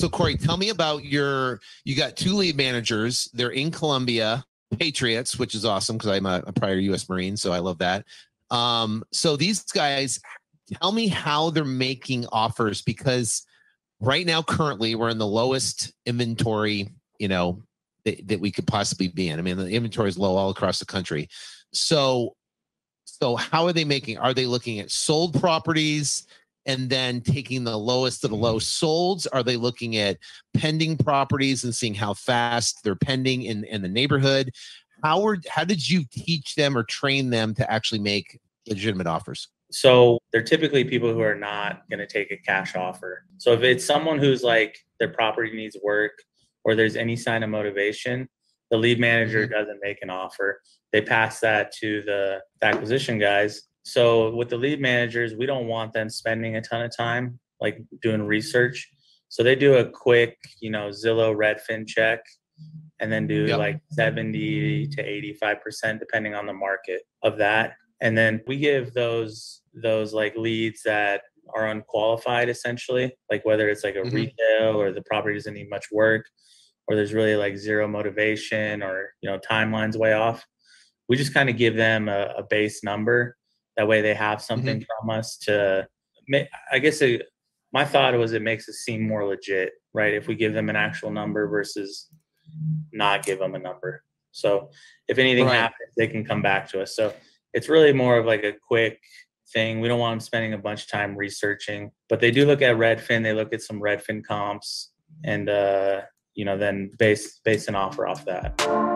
So Corey, tell me about you got two lead managers. They're in Colombia, Patriots, which is awesome because I'm a prior U.S. Marine, so I love that. So these guys, tell me how they're making offers, because right now, currently, we're in the lowest inventory, that we could possibly be in. I mean, the inventory is low all across the country. So how are they making? Are they looking at sold properties and then taking the lowest of the low solds? Are they looking at pending properties and seeing how fast they're pending in the neighborhood? How did you teach them or train them to actually make legitimate offers? So they're typically people who are not going to take a cash offer. So if it's someone who's like their property needs work or there's any sign of motivation, the lead manager doesn't make an offer. They pass that to the acquisition guys. So with the lead managers, we don't want them spending a ton of time like doing research. So they do a quick, Zillow Redfin check and then do like 70 to 85%, depending on the market of that. And then we give those like leads that are unqualified, essentially, like whether it's like a retail or the property doesn't need much work or there's really like zero motivation or, timeline's way off. We just kind of give them a base number. That way they have something from us to make. I guess my thought was it makes it seem more legit, right? If we give them an actual number versus not give them a number. So if anything happens, they can come back to us. So it's really more of like a quick thing. We don't want them spending a bunch of time researching, but they do look at Redfin. They look at some Redfin comps and, then base an offer off that.